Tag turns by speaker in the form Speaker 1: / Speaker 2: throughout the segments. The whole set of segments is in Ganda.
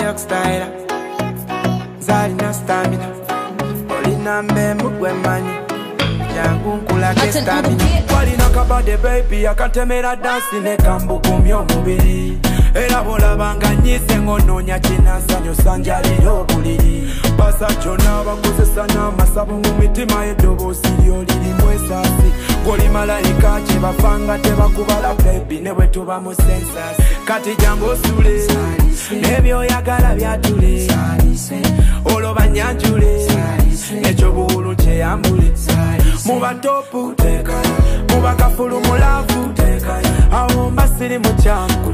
Speaker 1: York style Zalina stamina Olina mbembu gwe manyi Jangu nkulage stamina Walina kabade baby akatemera dansi ne kambukumya omubiri Era bolabanga nyise ngononya kinansanyo sanjalira obuliri Basa kyonna bakozesa n'amasabu mu mitima eddoboozi lyo lirimu esasi Goli malayika kye bafanga tebakubala baby ne bwe tuba mu sensasi Kati jangu osule n'ebyoyagala byatule olwo banyanjule ekyo buwulu kyeyambule mu batopu mu bakafulu mulavu awo mba siri mukyamu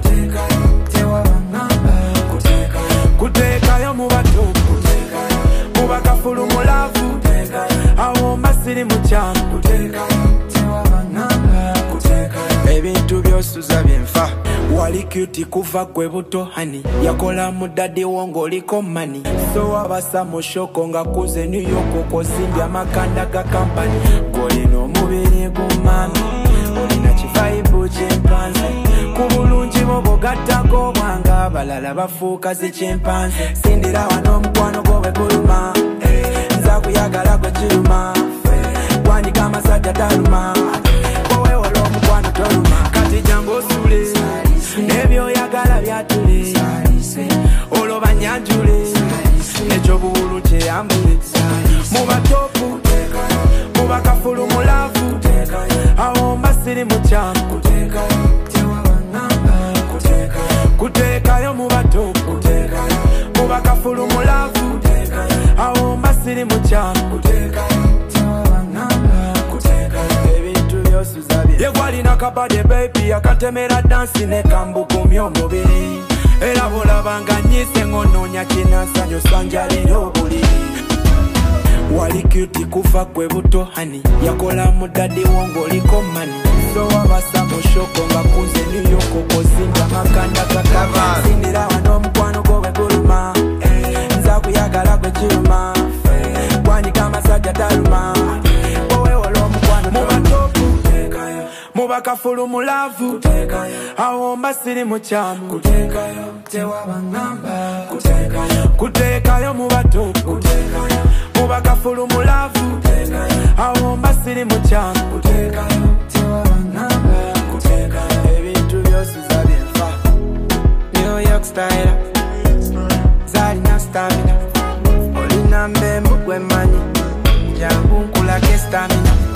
Speaker 1: kuteekayo mu batopu mu bakafulu mulavu awo mba siri mukyamu ebintu byosuza byenfa wali cute kuva gwe buto hani yakola mu daddy wo ng'oliko mani so wabasa mu shoko nga kuze New York kosimbya makanda ga kampani golina omubiri gumami olina kifaibu kyempanze ku bulungi bobo gattako bwanga abalala bafuuka zikimpanze sindira wano omukwano gwo bwe guluma nza kuyagala gwe kiruma gwanika amasajja taluma kowe wala omukwano toluma kati jangu osule n'ebyoyagala byatule olwo banyanjule ekyo buwulu kyeyambule mu batopu mu bakafulu mulavu awo mba siri mukyamu kuteekayo mu batopu mu bakafulu mulavu awo mba siri mukyamu yegwalina kabade baby akatemera dansi ne kambukumya omubiri era bolabanga nyise ngononya kinansanyo sanjalira obuliri wali cute kuva gwe buto hani yakola mu daddy wo ng'oliko mani so wabasa mu shoko nga kuze New York kosimba makanda gakava sindira wano omukwano gwo bwe guluma nza kuyagala gwe kiruma gwanika amasajja taluma wowe wala omukwano mu batopu mu bakafulu mulavu awo mba siri mukyamu kuteekayo mu batopu mu bakafulu mulavu awo mba siri mukyamu ebintu byosuza byenfa New York style Zalina stamina olina mbembu gwe manyi jangu nkulage stamina